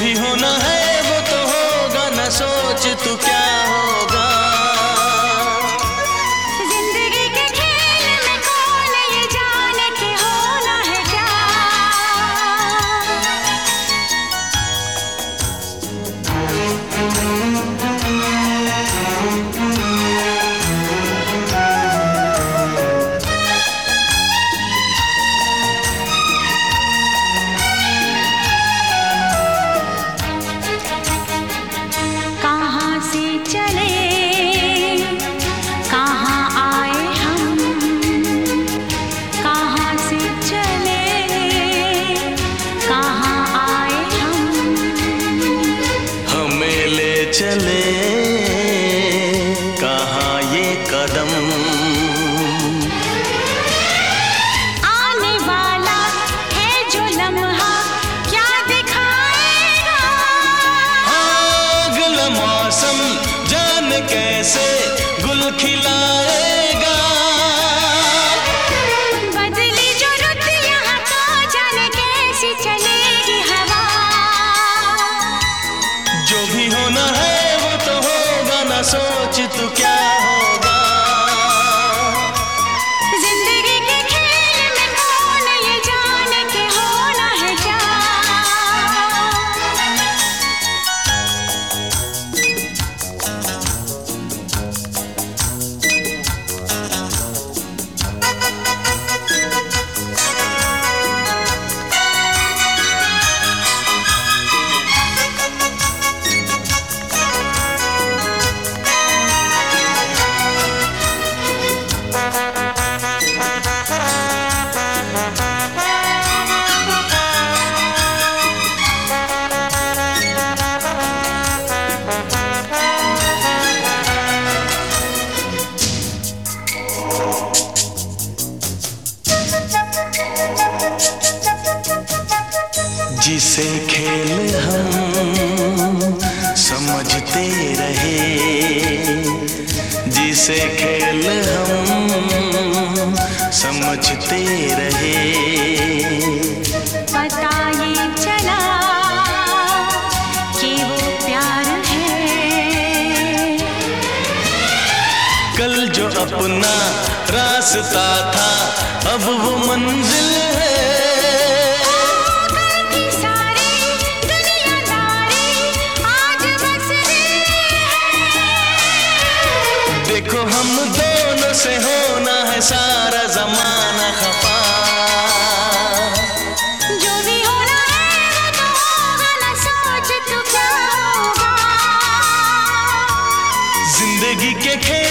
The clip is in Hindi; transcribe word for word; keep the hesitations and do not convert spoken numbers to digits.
भी होना है वो तो होगा, न सोच तू क्या होगा। जिंदगी के खेल में कौन ये जाने के होना है क्या। चले कहाँ ये कदम, आने वाला है जो लम्हा क्या दिखाएगा। अगला मौसम जान कैसे गुल खिलाएगा। बदली जो रुत यहाँ तो जाने कैसी चलेगी हवा। जो भी होना है वो तो होगा, ना सोच तू क्या होगा। जिंदगी के खेल में कौन ये जाने के होना है क्या। जिसे खेल हम समझते रहे, जिसे खेल हम समझते रहे। पता ये चला कि वो प्यार है। कल जो अपना रास्ता था अब वो मंजिल है। देखो हम दोनों से होना है सारा जमाना खफा। जो भी होना है वो तो होगा, ना सोच तू क्या होगा। जिंदगी के खेल